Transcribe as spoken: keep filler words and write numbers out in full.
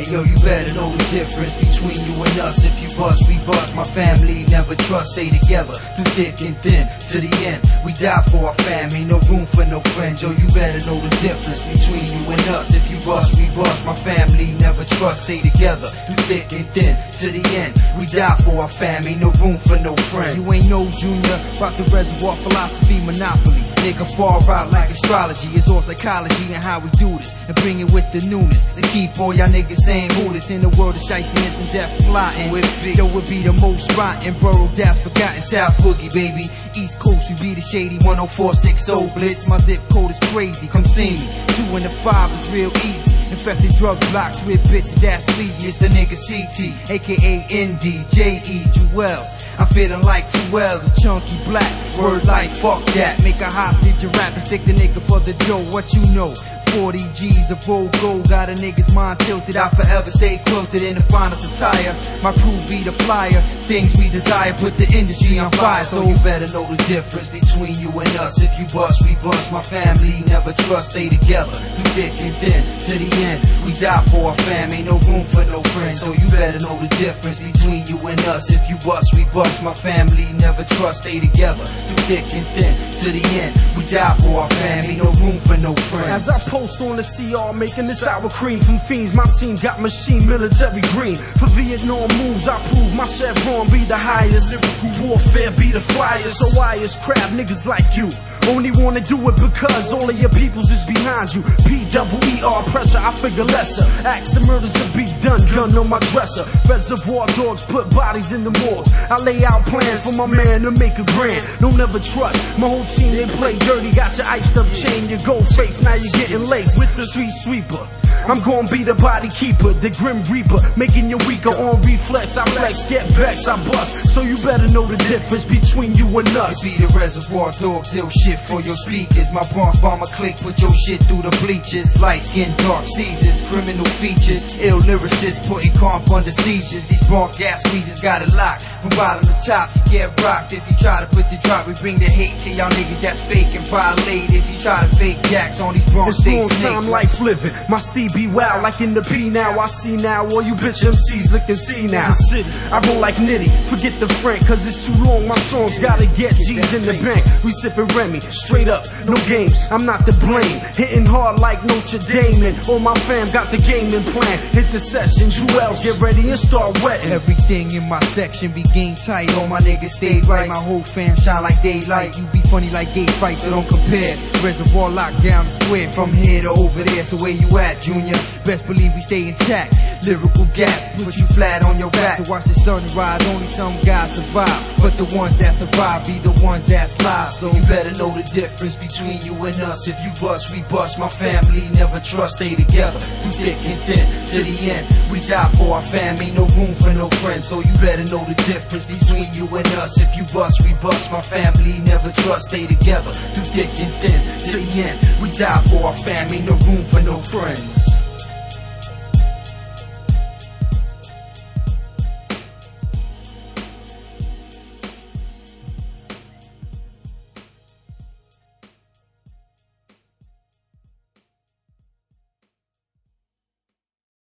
Yo, you better know the difference between you and us. If you bust, we bust. My family never trust. Stay together through thick and thin to the end. We die for our fam, ain't no room for no friends. Yo, you better know the difference between you and us. If you bust, we bust. My family never trust. Stay together through thick and thin to the end. We die for our fam, ain't no room for no friends. You ain't no junior about the reservoir philosophy monopoly. Nigga far out like astrology. It's all psychology and how we do this, and bring it with the newness to keep all y'all niggas saying who this in the world of shiestiness and death plotting. Yo, it be the most rotten borough that's forgotten. South Boogie, baby. East Coast, we be the shady one oh four six oh blitz. My zip code is crazy, come see me. Two and the five is real easy. Infested drug blocks with bitches that's sleazy. It's the nigga C T, aka N D, J E, Jewels. I'm feeling like two L's, a chunky black. Word like fuck that. Make a hostage a rap and stick the nigga for the dough. What you know? forty G's of old gold. Got a nigga's mind tilted. I forever stay quilted in the finest attire. My crew be the flyer. Things we desire put the industry on fire. So you better know the difference between you and us. If you bust, we bust. My family never trust. Stay together through thick and thin to the end. We die for our fam. Ain't no room for no friends. So you better know the difference between you and us. If you bust, we bust. My family never trust. Stay together through thick and thin to the end. We die for our fam. Ain't no room for no friends. As I post on the C R, making this sour cream from fiends. My team got machine military green. For Vietnam moves, I prove my chevron be the highest. Lyrical warfare be the flyers. So why is crap niggas like you only wanna do it because all of your peoples is behind you? P double E R pressure, I figure lesser. Acts of murders to be done, gun on my dresser. Reservoir dogs put bodies in the morgues. I lay out plans for my man to make a grand. Don't never trust my whole team, they play dirty. Got your iced up chain, your gold face, now you're getting laced with the street sweeper. I'm gon' be the body keeper, the grim reaper, making you weaker on reflex. I flex, get vexed, I bust. So you better know the difference between you and us. It be the reservoir dogs, ill shit for your speakers. My bombs bomber click, put your shit through the bleachers. Light skin, dark seasons, criminal features. Ill lyricists putting comp under seizures. These bronx gas squeezes got it locked from bottom to top. You get rocked if you try to put the drop. We bring the hate to y'all niggas that's fake and violate. If you try to fake jacks on these bronx states, it's long time life living. My Steve be wild like in the P now. I see now all you bitch M Cs looking see now. I roll like Nitty, forget the Frank, cause it's too long. My songs gotta get G's in the bank. We sippin' Remy, straight up, no games. I'm not to blame. Hitting hard like Notre Dame, and all my fam got the gaming plan. Hit the session, Jewels, get ready and start wetting. Everything in my section be game tight. All my niggas stay right. My whole fam shine like daylight. You be funny like gay fights, so don't compare. Reservoir locked down the square from here to over there. So where you at, Junior? Best believe we stay intact. Lyrical gaps put you flat on your back. To watch the sun rise, only some guys survive, but the ones that survive be the ones that slide. So you better know the difference between you and us. If you bust, we bust. My family never trust. Stay together through thick and thin to the end. We die for our fam. Ain't no room for no friends. So you better know the difference between you and us. If you bust, we bust. My family never trust. Stay together through thick and thin to the end. We die for our fam. Ain't no room for no friends.